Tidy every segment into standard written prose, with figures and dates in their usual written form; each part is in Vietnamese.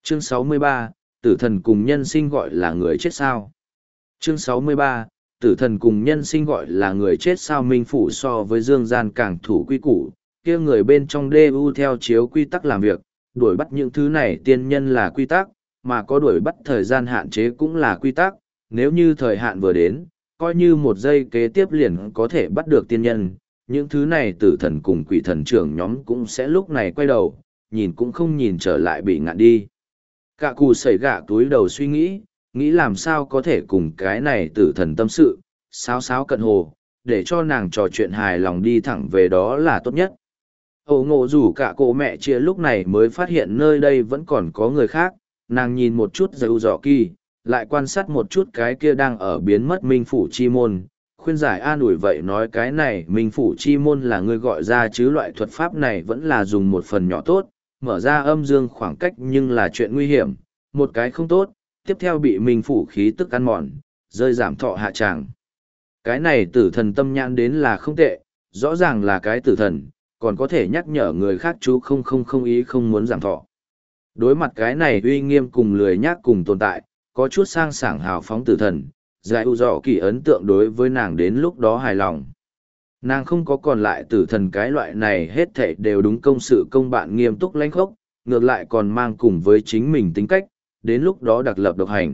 Chương 63, tử thần cùng nhân sinh gọi là người chết sao? Chương 63, tử thần cùng nhân sinh gọi là người chết sao? Minh Phủ so với dương gian càng thủ quy củ, kia người bên trong DU theo chiếu quy tắc làm việc, đuổi bắt những thứ này tiên nhân là quy tắc, mà có đuổi bắt thời gian hạn chế cũng là quy tắc, nếu như thời hạn vừa đến, coi như một giây kế tiếp liền có thể bắt được tiên nhân, những thứ này tử thần cùng quỷ thần trưởng nhóm cũng sẽ lúc này quay đầu, nhìn cũng không nhìn trở lại bị ngạn đi. Cả cù sẩy gạ túi đầu suy nghĩ, nghĩ làm sao có thể cùng cái này tử thần tâm sự, sáo sáo cận hồ, để cho nàng trò chuyện hài lòng đi thẳng về đó là tốt nhất. Ổ ngộ rủ cả cô mẹ chia lúc này mới phát hiện nơi đây vẫn còn có người khác, nàng nhìn một chút dầu dọ kỳ, lại quan sát một chút cái kia đang ở biến mất Minh Phủ Chi Môn, khuyên giải an ủi vậy nói cái này Minh Phủ Chi Môn là người gọi ra chứ loại thuật pháp này vẫn là dùng một phần nhỏ tốt, mở ra âm dương khoảng cách nhưng là chuyện nguy hiểm, một cái không tốt, tiếp theo bị Minh Phủ khí tức ăn mòn, rơi giảm thọ hạ tràng. Cái này tử thần tâm nhãn đến là không tệ, rõ ràng là cái tử thần, còn có thể nhắc nhở người khác chú không ý không muốn giảm thọ. Đối mặt cái này uy nghiêm cùng lười nhác cùng tồn tại, có chút sang sảng hào phóng tử thần, giải u dọ kỳ ấn tượng đối với nàng đến lúc đó hài lòng. Nàng không có còn lại tử thần cái loại này hết thảy đều đúng công sự công bạn nghiêm túc lãnh khốc, ngược lại còn mang cùng với chính mình tính cách, đến lúc đó đặc lập độc hành.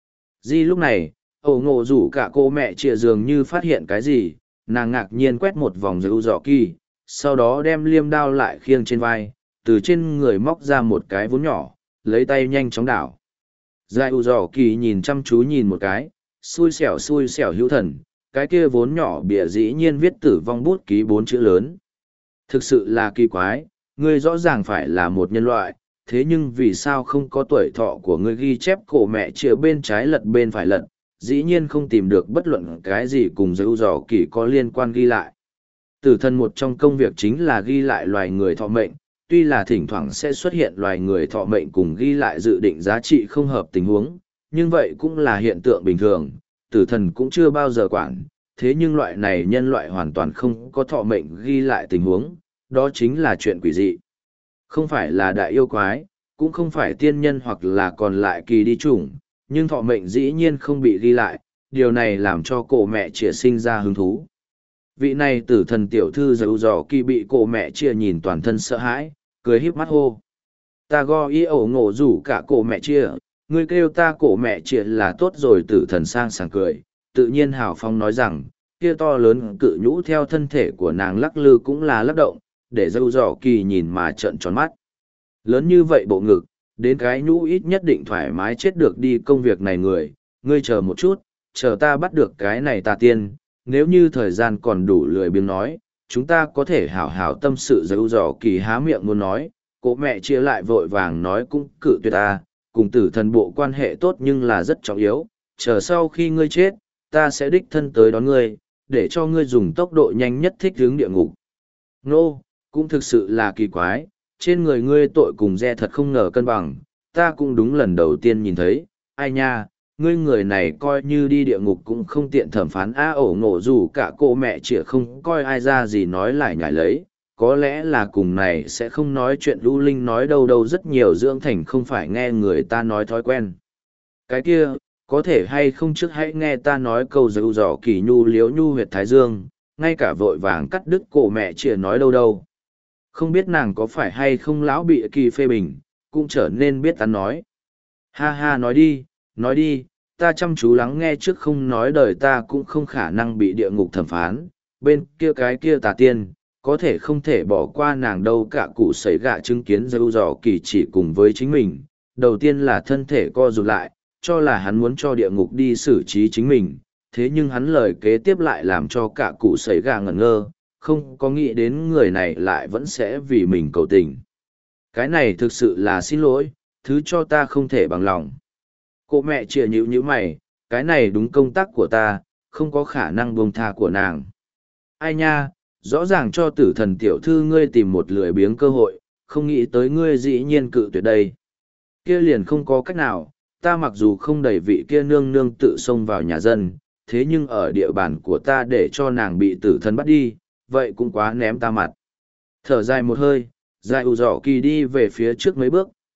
Di lúc này, ổ ngộ rủ cả cô mẹ trịa dường như phát hiện cái gì, nàng ngạc nhiên quét một vòng giải u dọ kỳ, sau đó đem liêm đao lại khiêng trên vai, từ trên người móc ra một cái vốn nhỏ, lấy tay nhanh chóng đảo. Giải u dọ kỳ nhìn chăm chú nhìn một cái, xui xẻo hữu thần, cái kia vốn nhỏ bìa dĩ nhiên viết tử vong bút ký 4 chữ lớn. Thực sự là kỳ quái, ngươi rõ ràng phải là một nhân loại, thế nhưng vì sao không có tuổi thọ của ngươi ghi chép cổ mẹ chĩa bên trái lật bên phải lật, dĩ nhiên không tìm được bất luận cái gì cùng dấu dò kỳ có liên quan ghi lại. Tử thần một trong công việc chính là ghi lại loài người thọ mệnh, tuy là thỉnh thoảng sẽ xuất hiện loài người thọ mệnh cùng ghi lại dự định giá trị không hợp tình huống, nhưng vậy cũng là hiện tượng bình thường, tử thần cũng chưa bao giờ quản, thế nhưng loại này nhân loại hoàn toàn không có thọ mệnh ghi lại tình huống, đó chính là chuyện quỷ dị. Không phải là đại yêu quái, cũng không phải tiên nhân hoặc là còn lại kỳ đi chủng, nhưng thọ mệnh dĩ nhiên không bị ghi lại, điều này làm cho cổ mẹ chĩa sinh ra hứng thú. Vị này tử thần tiểu thư dấu dò kỳ bị cổ mẹ chĩa nhìn toàn thân sợ hãi, cười híp mắt hô. Ta go ý ổ ngộ rủ cả cổ mẹ chĩa, ngươi kêu ta cổ mẹ chĩa là tốt rồi. Tử thần sang sảng cười, tự nhiên hào phong nói rằng, kia to lớn cự nhũ theo thân thể của nàng lắc lư cũng là lắc động, để dâu dò kỳ nhìn mà trợn tròn mắt. Lớn như vậy bộ ngực, đến cái nhũ ít nhất định thoải mái chết được đi công việc này người, ngươi chờ một chút, chờ ta bắt được cái này ta tiên, nếu như thời gian còn đủ lười biếng nói, chúng ta có thể hảo hảo tâm sự. Dâu dò kỳ há miệng muốn nói, cổ mẹ chia lại vội vàng nói cũng cự tuyệt ta, cùng tử thần bộ quan hệ tốt nhưng là rất trọng yếu, chờ sau khi ngươi chết, ta sẽ đích thân tới đón ngươi, để cho ngươi dùng tốc độ nhanh nhất thích hướng địa ngục. Nô, cũng thực sự là kỳ quái, trên người ngươi tội cùng re thật không ngờ cân bằng, ta cũng đúng lần đầu tiên nhìn thấy, ai nha, ngươi người này coi như đi địa ngục cũng không tiện thẩm phán ổ ngộ dù cả cô mẹ chĩa không coi ai ra gì nói lại nhảy lấy, có lẽ là cùng này sẽ không nói chuyện lưu linh nói đâu rất nhiều dưỡng thành không phải nghe người ta nói thói quen. Cái kia, có thể hay không trước hãy nghe ta nói câu dấu dò kỳ nhu liếu nhu huyệt thái dương, ngay cả vội vàng cắt đứt cổ mẹ chĩa nói đâu. Không biết nàng có phải hay không lão bị kỳ phê bình, cũng trở nên biết ta nói. Ha ha nói đi, ta chăm chú lắng nghe trước không nói đời ta cũng không khả năng bị địa ngục thẩm phán, bên kia cái kia tà tiên, có thể không thể bỏ qua nàng đâu. Cả cụ sấy gạ chứng kiến dâu dò kỳ chỉ cùng với chính mình, đầu tiên là thân thể co rụt lại, cho là hắn muốn cho địa ngục đi xử trí chính mình, thế nhưng hắn lời kế tiếp lại làm cho cả cụ sấy gà ngẩn ngơ, không có nghĩ đến người này lại vẫn sẽ vì mình cầu tình. Cái này thực sự là xin lỗi, thứ cho ta không thể bằng lòng. Cô mẹ chìa nhíu mày, cái này đúng công tác của ta, không có khả năng buông tha của nàng. Ai nha, rõ ràng cho tử thần tiểu thư ngươi tìm một lười biếng cơ hội, không nghĩ tới ngươi dĩ nhiên cự tuyệt đây. Kia liền không có cách nào, ta mặc dù không đẩy vị kia nương nương tự xông vào nhà dân, thế nhưng ở địa bàn của ta để cho nàng bị tử thần bắt đi, vậy cũng quá ném ta mặt. Thở dài một hơi, dài ủ dọ kỳ đi về phía trước mấy bước,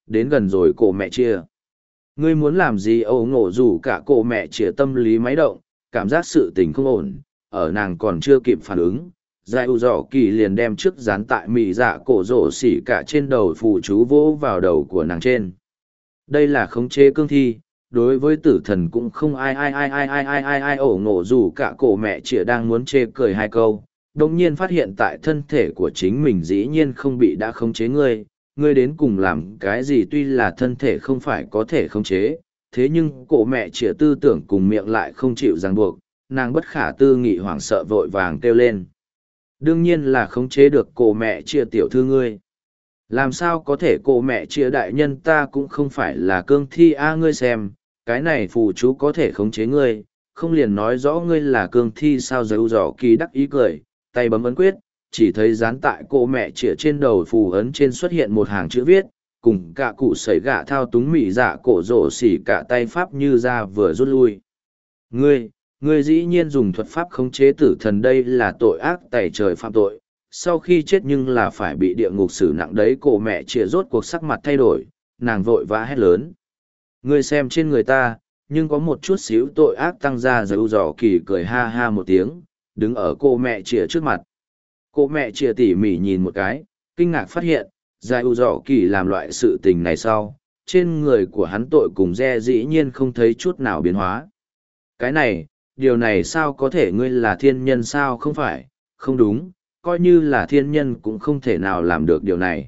đến gần rồi cổ mẹ chia. Ngươi muốn làm gì ấu ngộ rủ cả cổ mẹ chia tâm lý máy động, cảm giác sự tình không ổn, ở nàng còn chưa kịp phản ứng. Giải ủ dò kỳ liền đem trước dán tại mị dạ cổ rổ xỉ cả trên đầu phù chú vỗ vào đầu của nàng trên. Đây là khống chế cương thi, đối với tử thần cũng không ai ổ ngộ dù cả cổ mẹ chĩa đang muốn chê cười hai câu, đồng nhiên phát hiện tại thân thể của chính mình dĩ nhiên không bị đã khống chế ngươi đến cùng làm cái gì tuy là thân thể không phải có thể khống chế, thế nhưng cổ mẹ chĩa tư tưởng cùng miệng lại không chịu ràng buộc, nàng bất khả tư nghị hoảng sợ vội vàng kêu lên. Đương nhiên là khống chế được cổ mẹ chĩa tiểu thư ngươi. Làm sao có thể cổ mẹ chĩa đại nhân ta cũng không phải là cương thi a ngươi xem, cái này phù chú có thể khống chế ngươi, không liền nói rõ ngươi là cương thi sao dấu dò kỳ đắc ý cười, tay bấm ấn quyết, chỉ thấy dán tại cổ mẹ chĩa trên đầu phù ấn trên xuất hiện một hàng chữ viết, cùng cả cụ sẩy gạ thao túng mị dạ cổ rổ xỉ cả tay pháp như ra vừa rút lui. Ngươi dĩ nhiên dùng thuật pháp khống chế tử thần đây là tội ác tày trời phạm tội, sau khi chết nhưng là phải bị địa ngục xử nặng đấy cổ mẹ chĩa rốt cuộc sắc mặt thay đổi, nàng vội vã hét lớn. Ngươi xem trên người ta, nhưng có một chút xíu tội ác tăng ra dấu dò kỳ cười ha ha một tiếng, đứng ở cô mẹ chĩa trước mặt. Cô mẹ chĩa tỉ mỉ nhìn một cái, kinh ngạc phát hiện, giải ưu dò kỳ làm loại sự tình này sau, trên người của hắn tội cùng re dĩ nhiên không thấy chút nào biến hóa. Cái này, điều này sao có thể ngươi là thiên nhân sao không phải, không đúng, coi như là thiên nhân cũng không thể nào làm được điều này.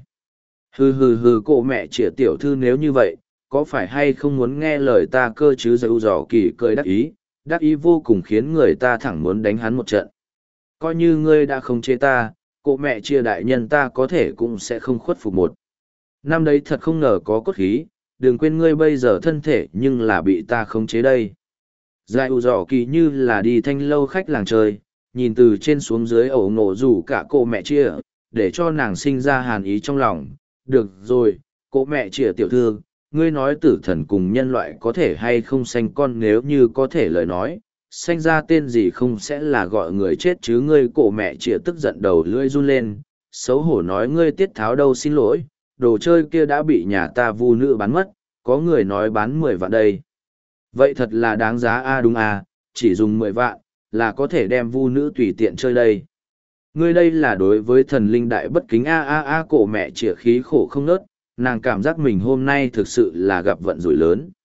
Hừ cô mẹ chĩa tiểu thư nếu như vậy, có phải hay không muốn nghe lời ta cơ chứ dấu dò kỳ cười đắc ý vô cùng khiến người ta thẳng muốn đánh hắn một trận. Coi như ngươi đã không chế ta, cô mẹ chia đại nhân ta có thể cũng sẽ không khuất phục một. Năm đấy thật không ngờ có cốt khí, đừng quên ngươi bây giờ thân thể nhưng là bị ta khống chế đây. Giải ủ dò kỳ như là đi thanh lâu khách làng chơi, nhìn từ trên xuống dưới ổ ngộ rủ cả cô mẹ chia, để cho nàng sinh ra hàn ý trong lòng. Được rồi, cô mẹ chia tiểu thư, ngươi nói tử thần cùng nhân loại có thể hay không sanh con nếu như có thể lời nói, sanh ra tên gì không sẽ là gọi người chết chứ ngươi cổ mẹ chĩa tức giận đầu lưỡi run lên, xấu hổ nói ngươi tiết tháo đâu xin lỗi, đồ chơi kia đã bị nhà ta vu nữ bán mất, có người nói bán 10 vạn đây. Vậy thật là đáng giá a đúng a, chỉ dùng 10 vạn, là có thể đem vu nữ tùy tiện chơi đây. Ngươi đây là đối với thần linh đại bất kính cổ mẹ chĩa khí khổ không nớt, nàng cảm giác mình hôm nay thực sự là gặp vận rủi lớn.